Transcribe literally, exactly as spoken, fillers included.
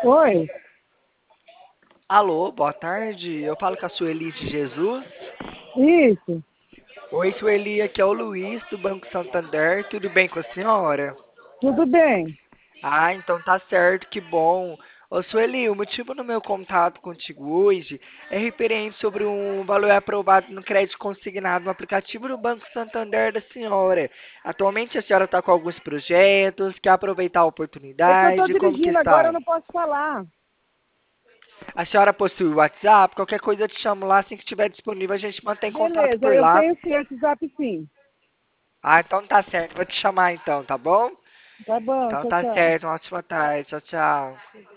Oi, Alô, boa tarde. Eu falo com a Sueli de Jesus. isso, Oi, Sueli, aqui é o Luiz do Banco Santander. Tudo bem com a senhora? tudo bem. Ah, então tá certo, que bom. Ô, Sueli, o motivo do meu contato contigo hoje é referente sobre um valor aprovado no crédito consignado no aplicativo do Banco Santander da senhora. Atualmente a senhora está com alguns projetos, quer aproveitar a É que eu estou oportunidade, como que dirigindo agora, eu está? não posso falar. A senhora possui o WhatsApp? Qualquer coisa eu te chamo lá, assim que estiver disponível a gente mantém contato Beleza, por eu lá. tenho sim WhatsApp sim. Ah, então tá certo. Vou te chamar então, tá bom? Tá bom, Então tchau, tá tchau. certo. Uma ótima tarde. Tchau, tchau.